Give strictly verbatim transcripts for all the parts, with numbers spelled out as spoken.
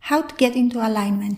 how to get into alignment.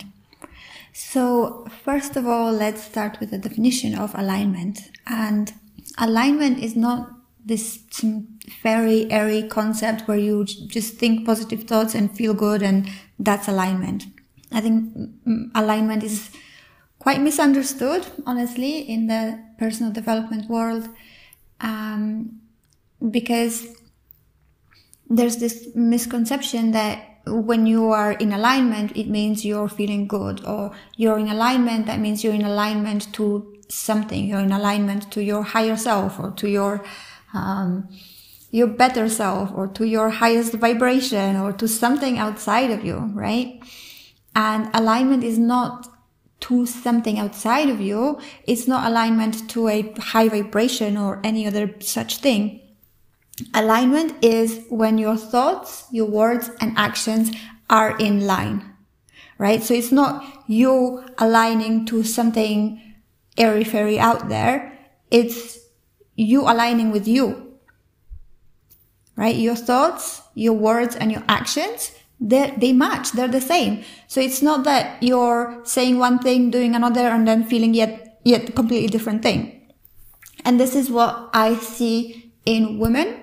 So first of all, let's start with the definition of alignment. And alignment is not this very airy concept where you just think positive thoughts and feel good and that's alignment. I think alignment is quite misunderstood, honestly, in the personal development world, um, because there's this misconception that when you are in alignment, it means you're feeling good, or you're in alignment, that means you're in alignment to something, you're in alignment to your higher self, or to your um, your better self, or to your highest vibration, or to something outside of you, right? And alignment is not to something outside of you. It's not alignment to a high vibration or any other such thing. Alignment is when your thoughts, your words and actions are in line, right? So it's not you aligning to something airy-fairy out there. It's you aligning with you, right? Your thoughts, your words and your actions, they they match. They're the same. So it's not that you're saying one thing, doing another, and then feeling yet, yet a completely different thing. And this is what I see in women.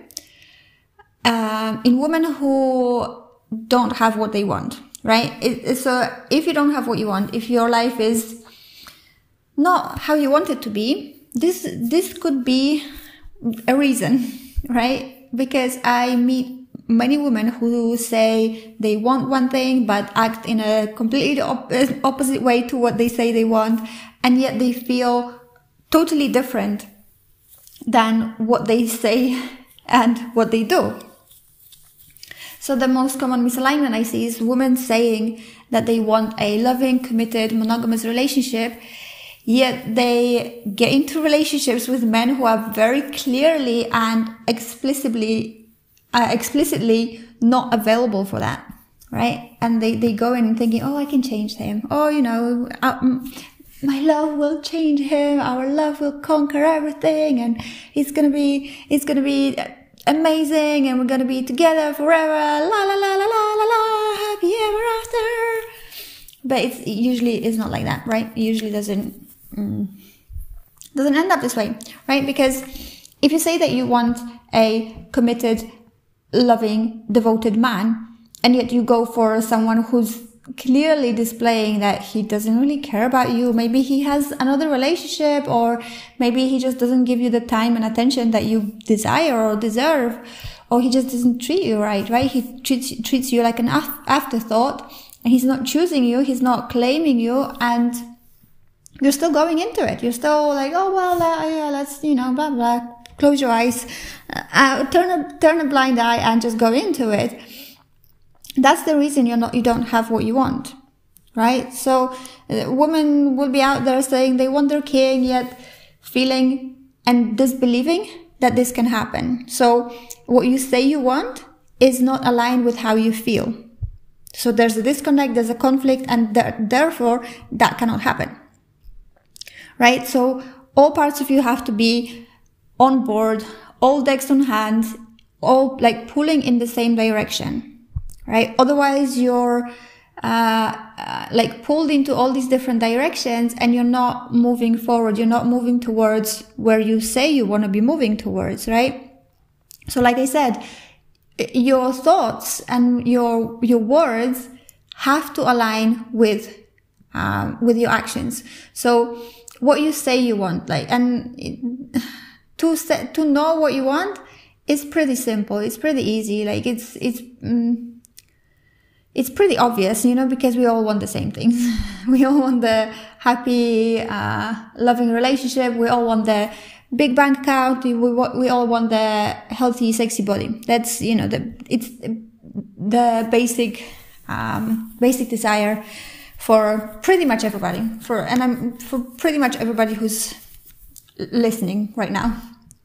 Um, in women who don't have what they want, right? It, so if you don't have what you want, if your life is not how you want it to be, this, this could be a reason, right? Because I meet many women who say they want one thing, but act in a completely op- opposite way to what they say they want. And yet they feel totally different than what they say and what they do. So the most common misalignment I see is women saying that they want a loving, committed, monogamous relationship, yet they get into relationships with men who are very clearly and explicitly, uh, explicitly not available for that, right? And they, they go in thinking, oh, I can change him. Oh, you know, um, my love will change him. Our love will conquer everything, and it's gonna be, it's gonna be amazing, and we're gonna be together forever, la la la la la la la, happy ever after. But it's it usually is not like that, right? It usually doesn't mm, doesn't end up this way, right? Because if you say that you want a committed, loving, devoted man, and yet you go for someone who's clearly displaying that he doesn't really care about you, maybe he has another relationship, or maybe he just doesn't give you the time and attention that you desire or deserve, or he just doesn't treat you right, right? He treats, treats you like an af- afterthought, and he's not choosing you, he's not claiming you, and you're still going into it. You're still like, oh, well, uh, yeah, let's, you know, blah, blah, close your eyes, uh, turn a, turn a blind eye and just go into it. That's the reason you're not, you don't have what you want, right? So uh, women will be out there saying they want their king, yet feeling and disbelieving that this can happen. So what you say you want is not aligned with how you feel. So there's a disconnect, there's a conflict, and th- therefore that cannot happen, right? So all parts of you have to be on board, all decks on hand, all like pulling in the same direction. Right? Otherwise you're, uh, uh, like pulled into all these different directions, and you're not moving forward. You're not moving towards where you say you want to be moving towards, right? So like I said, your thoughts and your, your words have to align with, um, with your actions. So what you say you want, like, and it, to say, to know what you want is pretty simple. It's pretty easy. Like it's, it's, mm, It's pretty obvious, you know, because we all want the same things. We all want the happy, uh, loving relationship. We all want the big bank account. We, we all want the healthy, sexy body. That's, you know, the, it's the basic, um, basic desire for pretty much everybody. For, and I'm, for pretty much everybody who's listening right now.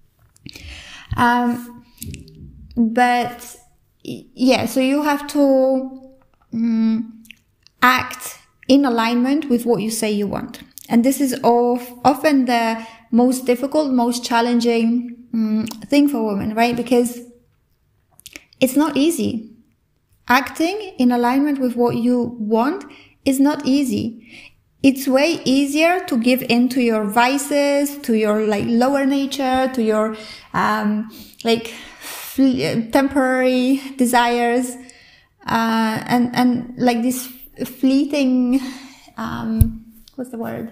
Um, but yeah, so you have to, Mm, act in alignment with what you say you want. And this is of, often the most difficult, most challenging mm, thing for women, right? Because it's not easy. acting in alignment with what you want is not easy. It's way easier to give in to your vices, to your like lower nature, to your um like temporary desires, uh, and and like this fleeting um what's the word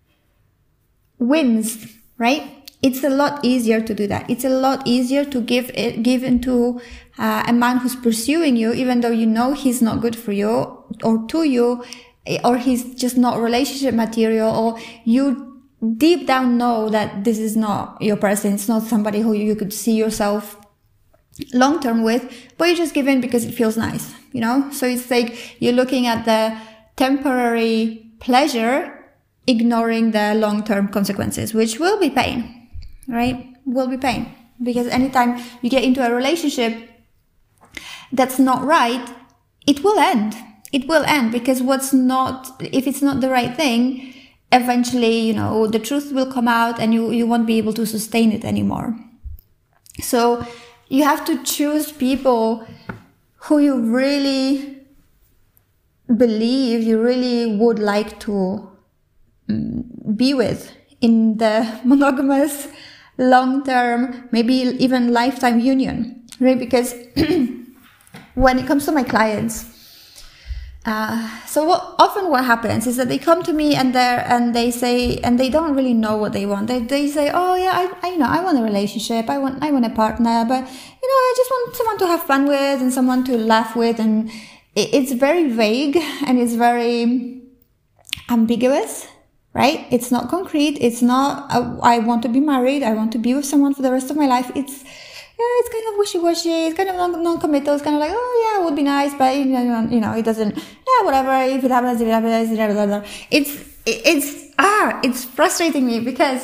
wins, right? It's a lot easier to do that. It's a lot easier to give it, give into uh, a man who's pursuing you, even though you know he's not good for you or to you, or he's just not relationship material, or you deep down know that this is not your person. It's not somebody who you could see yourself long term with, but you just give in because it feels nice, you know? So it's like you're looking at the temporary pleasure, ignoring the long term consequences, which will be pain. Right? Will be pain. Because anytime you get into a relationship that's not right, it will end. It will end because what's not, if it's not the right thing, eventually, you know, the truth will come out and you, you won't be able to sustain it anymore. So you have to choose people who you really believe you really would like to be with in the monogamous, long-term, maybe even lifetime union, right? Because when it comes to my clients, uh, so what, often what happens is that they come to me and they and they say, and they don't really know what they want. They they say, oh yeah, I, I you know I want a relationship, I want I want a partner, but you know I just want someone to have fun with and someone to laugh with, and it, it's very vague and it's very ambiguous. Right? It's not concrete. It's not, uh, I want to be married. I want to be with someone for the rest of my life. It's, yeah, it's kind of wishy-washy. It's kind of non- non-committal. It's kind of like, oh yeah, it would be nice, but you know, you know, it doesn't, yeah, whatever. If it happens, if it happens, blah, blah, blah. It's, it's, ah, it's frustrating me because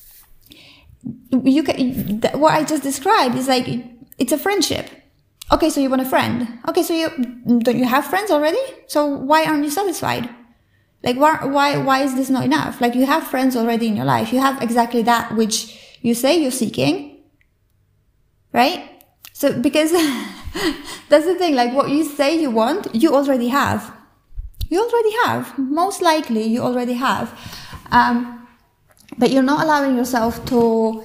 you can, what I just described is like, it's a friendship. Okay. So you want a friend. Okay. So you, don't you have friends already? So why aren't you satisfied? Like, why, why, why is this not enough? Like, you have friends already in your life. You have exactly that which you say you're seeking. Right? So, because that's the thing, like, what you say you want, you already have. You already have. Most likely, you already have. Um, but you're not allowing yourself to,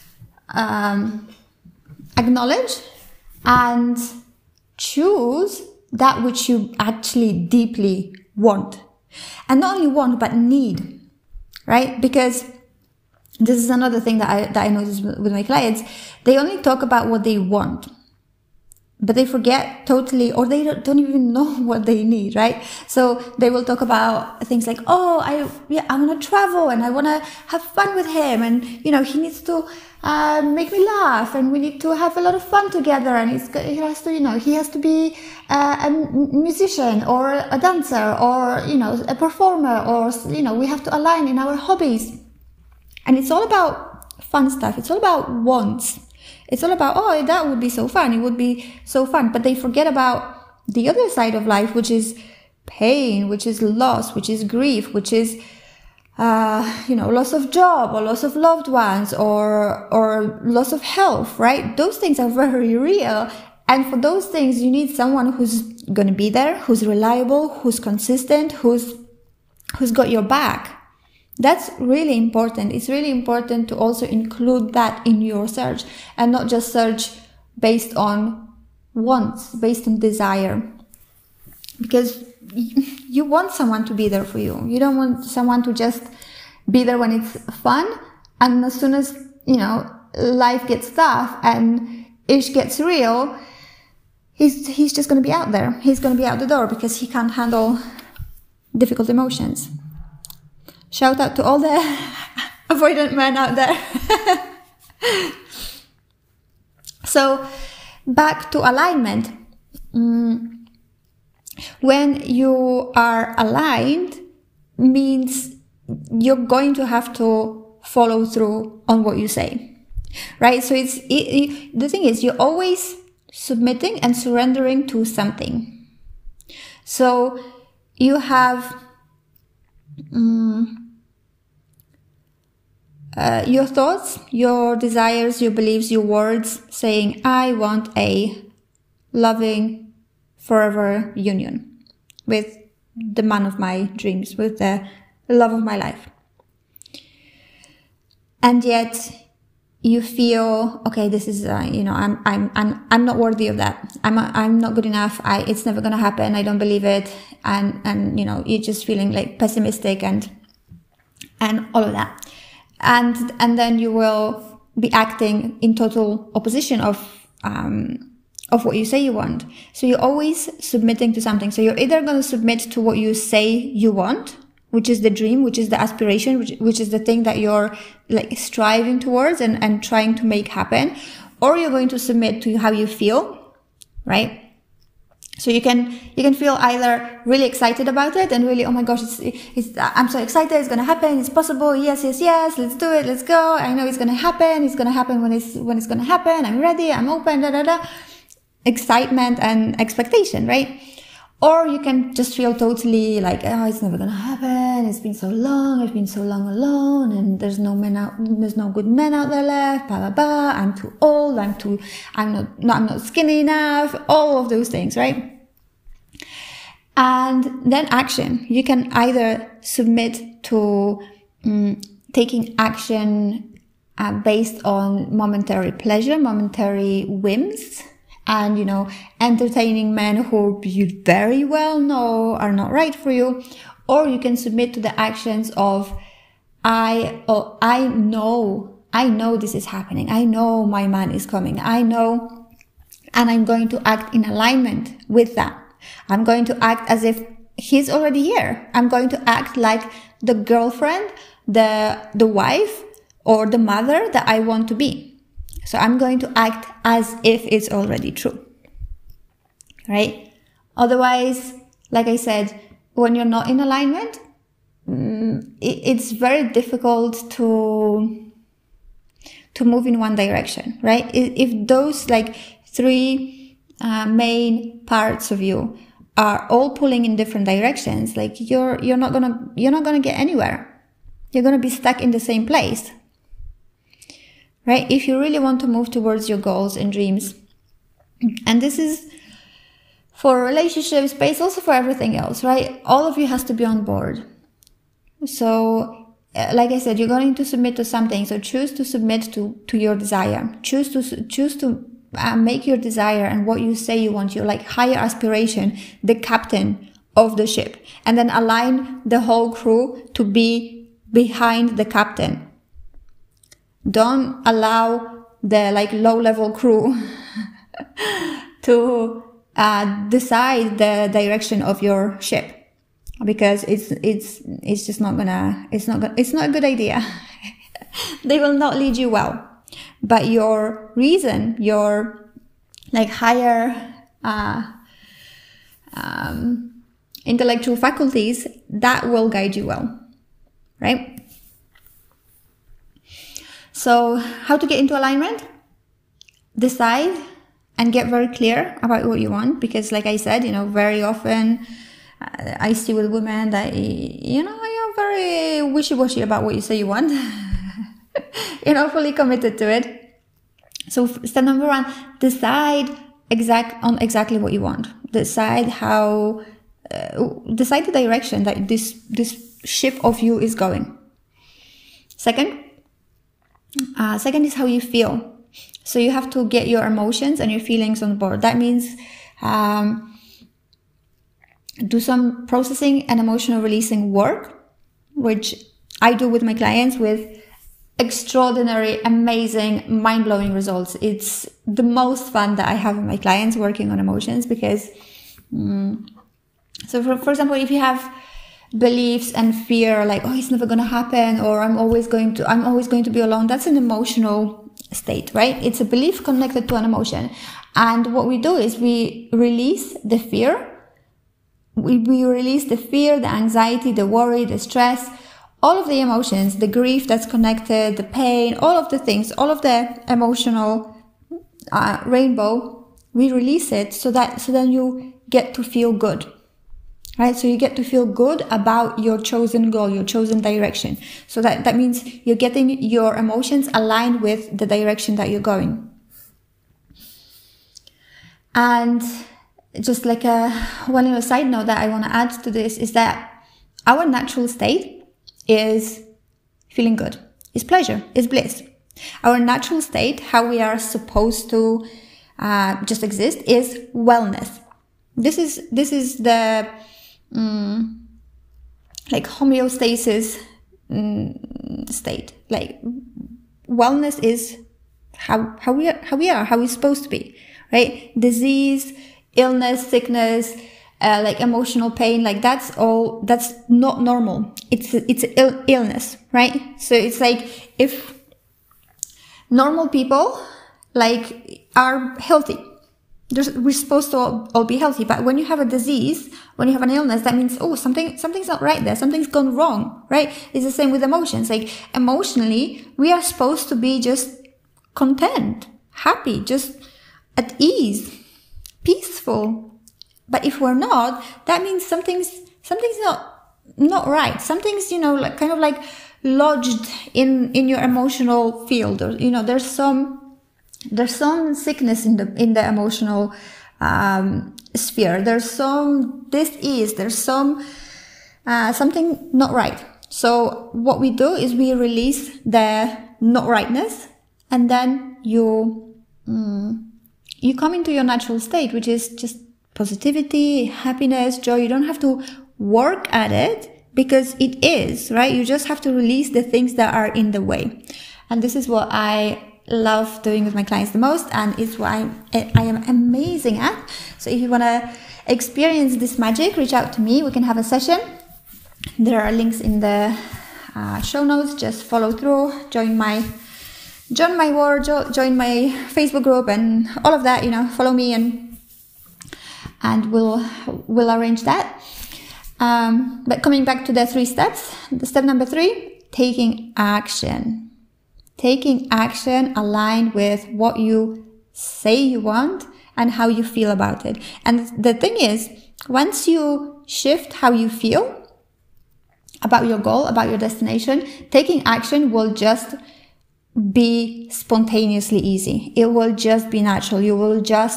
um, acknowledge and choose that which you actually deeply want. And not only want, but need, right? Because this is another thing that I, that I notice with my clients. They only talk about what they want, but they forget totally, or they don't, don't even know what they need, right? So they will talk about things like, oh, I, yeah, I want to travel and I want to have fun with him. And, you know, he needs to, uh, make me laugh and we need to have a lot of fun together. And he's, he has to, you know, he has to be uh, a musician or a dancer or, you know, a performer, or, you know, we have to align in our hobbies. And it's all about fun stuff. It's all about wants. It's all about, oh, that would be so fun. It would be so fun. But they forget about the other side of life, which is pain, which is loss, which is grief, which is, uh, you know, loss of job or loss of loved ones or, or loss of health, right? Those things are very real. And for those things, you need someone who's going to be there, who's reliable, who's consistent, who's, who's got your back. That's really important. It's really important to also include that in your search and not just search based on wants, based on desire. Because you want someone to be there for you. You don't want someone to just be there when it's fun, and as soon as, you know, life gets tough and ish gets real, he's, he's just going to be out there. He's going to be out the door because he can't handle difficult emotions. Shout out to all the avoidant men out there. So, back to alignment. Mm, when you are aligned, means you're going to have to follow through on what you say, right? So it's it, it, the thing is, you're always submitting and surrendering to something. So you have um, uh, your thoughts, your desires, your beliefs, your words, saying, I want a loving, forever union with the man of my dreams, with the love of my life. And yet you feel, okay, this is, uh, you know, I'm, I'm, I'm, I'm not worthy of that. I'm, I'm not good enough. I, it's never going to happen. I don't believe it. And, and, you know, you're just feeling like pessimistic and, and all of that. And, and then you will be acting in total opposition of, um, of what you say you want. So you're always submitting to something. So you're either going to submit to what you say you want, which is the dream, which is the aspiration, which, which is the thing that you're like striving towards and, and trying to make happen, or you're going to submit to how you feel, right? So you can, you can feel either really excited about it and really, oh my gosh, it's, it's, I'm so excited. It's going to happen. It's possible. Yes, yes, yes. Let's do it. Let's go. I know it's going to happen. It's going to happen when it's, when it's going to happen. I'm ready. I'm open, da, da, da. Excitement and expectation, right? Or you can just feel totally like, oh, it's never going to happen. It's been so long. I've been so long alone and there's no men out, there's no good men out there left, blah, blah, blah. I'm too old. I'm too, I'm not, no, I'm not skinny enough. All of those things, right? And then action. You can either submit to um, taking action uh, based on momentary pleasure, momentary whims, and, you know, entertaining men who you very well know are not right for you. Or you can submit to the actions of, I, oh, I know, I know this is happening. I know my man is coming. I know, and I'm going to act in alignment with that. I'm going to act as if he's already here. I'm going to act like the girlfriend, the, the wife, or the mother that I want to be. So I'm going to act as if it's already true, right? Otherwise, like I said, when you're not in alignment, it's very difficult to, to move in one direction, right? If those like three uh, main parts of you are all pulling in different directions, like you're, you're not gonna, you're not gonna get anywhere. You're gonna be stuck in the same place. Right? If you really want to move towards your goals and dreams, and this is for relationships, but it's also for everything else, right? All of you has to be on board. So, like I said, you're going to submit to something. So choose to submit to, to your desire. Choose to, choose to uh, make your desire and what you say you want, your like higher aspiration, the captain of the ship, and then align the whole crew to be behind the captain. Don't allow the like low level crew to uh, decide the direction of your ship, because it's it's it's just not gonna it's not gonna, it's not a good idea. They will not lead you well. But your reason, your like higher uh, um, intellectual faculties, that will guide you well, right? So how to get into alignment? Decide and get very clear about what you want, because like I said, you know, very often uh, I see with women that, you know, you're very wishy-washy about what you say you want. You're not fully committed to it. So step number one, decide exact on exactly what you want. Decide how, uh, decide the direction that this, this ship of you is going. Second, Uh, second is how you feel. So you have to get your emotions and your feelings on board. That means um, do some processing and emotional releasing work, which I do with my clients with extraordinary, amazing, mind-blowing results. It's the most fun that I have with my clients working on emotions, because um, so for, for example, if you have beliefs and fear like, oh, it's never going to happen, or I'm always going to, I'm always going to be alone. That's an emotional state, right? It's a belief connected to an emotion. And what we do is we release the fear. We, we release the fear, the anxiety, the worry, the stress, all of the emotions, the grief that's connected, the pain, all of the things, all of the emotional uh, rainbow, we release it so that, so then you get to feel good. Right? So you get to feel good about your chosen goal, your chosen direction. So that, that means you're getting your emotions aligned with the direction that you're going. And just like a one little side note that I want to add to this is that our natural state is feeling good, is pleasure, is bliss. Our natural state, how we are supposed to uh, just exist, is wellness. This is this is the um, like homeostasis um, state. Like wellness is how how we are, how we are, how we're supposed to be, right? Disease, illness, sickness, uh, like emotional pain, like that's all. That's not normal. It's it's Ill, illness, right? So it's like if normal people like are healthy. There's, we're supposed to all, all be healthy, but when you have a disease, when you have an illness, that means, oh, something, something's not right there. Something's gone wrong, right? It's the same with emotions. Like emotionally, we are supposed to be just content, happy, just at ease, peaceful. But if we're not, that means something's, something's not, not right. Something's, you know, like kind of like lodged in, in your emotional field, or, you know, there's some, There's some sickness in the in the emotional um, sphere. There's some dis-ease. There's some uh, something not right. So what we do is we release the not rightness, and then you mm, you come into your natural state, which is just positivity, happiness, joy. You don't have to work at it because it is, right? You just have to release the things that are in the way, and this is what I love doing with my clients the most, and it's what I'm, I am amazing at. So if you want to experience this magic, reach out to me. We can have a session. There are links in the uh, show notes. Just follow through, join my join my war, jo- join my Facebook group, and all of that. You know, follow me, and and we'll we'll arrange that. Um, but coming back to the three steps, the step number three, taking action. Taking action aligned with what you say you want and how you feel about it. And the thing is, once you shift how you feel about your goal, about your destination, taking action will just be spontaneously easy. It will just be natural. You will just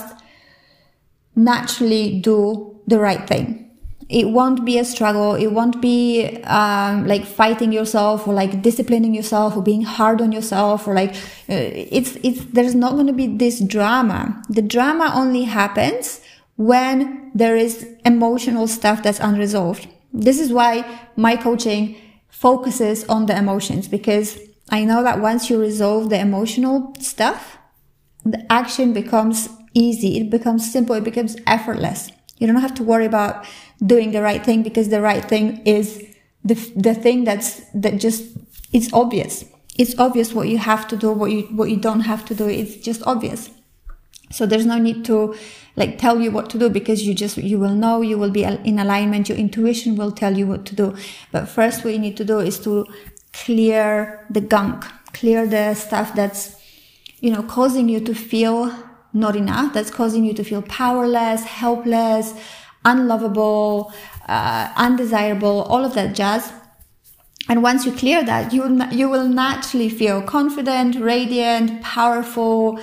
naturally do the right thing. It won't be a struggle. It won't be um, like fighting yourself or like disciplining yourself or being hard on yourself or like uh, it's it's. There's not going to be this drama. The drama only happens when there is emotional stuff that's unresolved. This is why my coaching focuses on the emotions, because I know that once you resolve the emotional stuff, the action becomes easy. It becomes simple. It becomes effortless. You don't have to worry about doing the right thing, because the right thing is the the thing that's that just it's obvious. It's obvious what you have to do, what you what you don't have to do. It's just obvious. So there's no need to like tell you what to do, because you just you will know, you will be in alignment. Your intuition will tell you what to do. But first, what you need to do is to clear the gunk, clear the stuff that's you know causing you to feel not enough, that's causing you to feel powerless, helpless, unlovable, uh, undesirable, all of that jazz. And once you clear that, you will, you will naturally feel confident, radiant, powerful,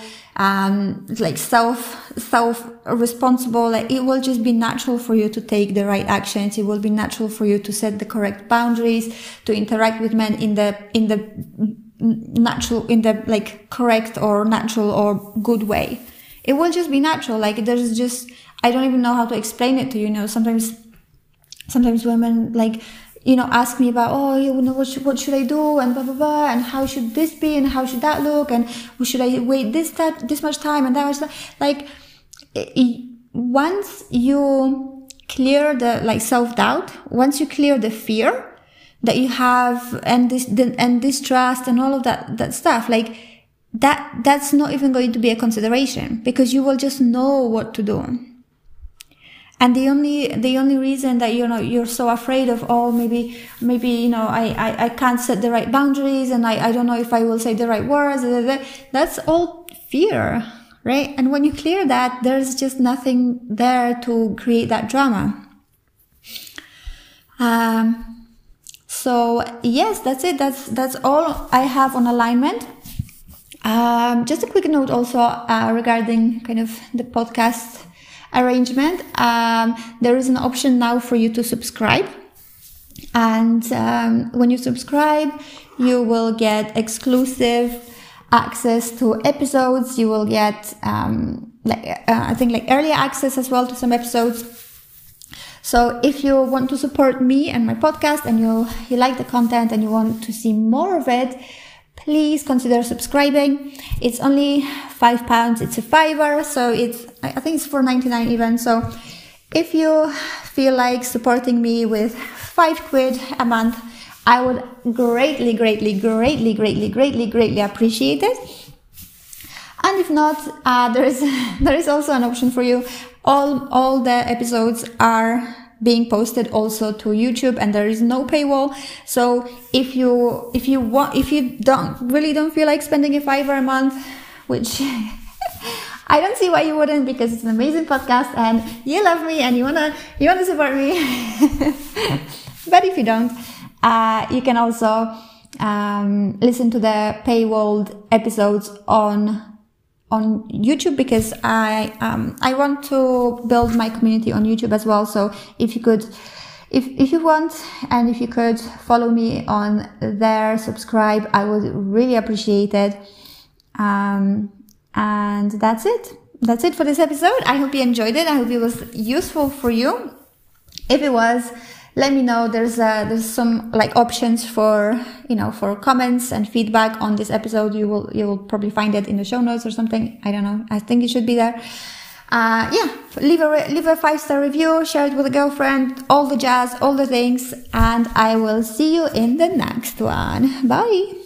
um, like self, self responsible. Like it will just be natural for you to take the right actions. It will be natural for you to set the correct boundaries, to interact with men in the, in the natural, in the like correct or natural or good way. It will just be natural. Like there's just, I don't even know how to explain it to you. You know, sometimes, sometimes women like, you know, ask me about, oh, you know, what should, what should I do? And blah, blah, blah. And how should this be? And how should that look? And should I wait this, that, this much time? And that much time? Like, it, once you clear the, like, self-doubt, once you clear the fear that you have and this, the, and distrust and all of that, that stuff, like, that, that's not even going to be a consideration, because you will just know what to do. And the only, the only reason that, you know, you're so afraid of, oh, maybe, maybe, you know, I, I, I can't set the right boundaries and I, I don't know if I will say the right words, that's all fear, right? And when you clear that, there's just nothing there to create that drama. Um, so yes, that's it. That's, that's all I have on alignment. Um, just a quick note also, uh, regarding kind of the podcast. arrangement. Um, there is an option now for you to subscribe. And um, when you subscribe, you will get exclusive access to episodes. You will get, um, like uh, I think, like early access as well to some episodes. So if you want to support me and my podcast, and you you like the content and you want to see more of it, please consider subscribing. It's only five pounds. It's a fiver, so it's I think it's four ninety-nine even. So if you feel like supporting me with five quid a month, I would greatly, greatly, greatly, greatly, greatly, greatly appreciate it. And if not, uh, there is there is also an option for you. All all the episodes are being posted also to YouTube, and there is no paywall. So if you if you want if you don't really don't feel like spending a fiver a month, which I don't see why you wouldn't, because it's an amazing podcast and you love me and you wanna you wanna support me. But if you don't, uh, you can also um, listen to the paywalled episodes on on YouTube, because I um I want to build my community on YouTube as well. So if you could, if if you want, and if you could follow me on there, subscribe, I would really appreciate it. Um, and that's it. That's it for this episode. I hope you enjoyed it. I hope it was useful for you. If it was, let me know. There's uh, there's some like options for, you know, for comments and feedback on this episode. You will you will probably find it in the show notes or something. I don't know. I think it should be there. Uh, yeah, leave a re- leave a five star review, share it with a girlfriend, all the jazz, all the things, and I will see you in the next one. Bye.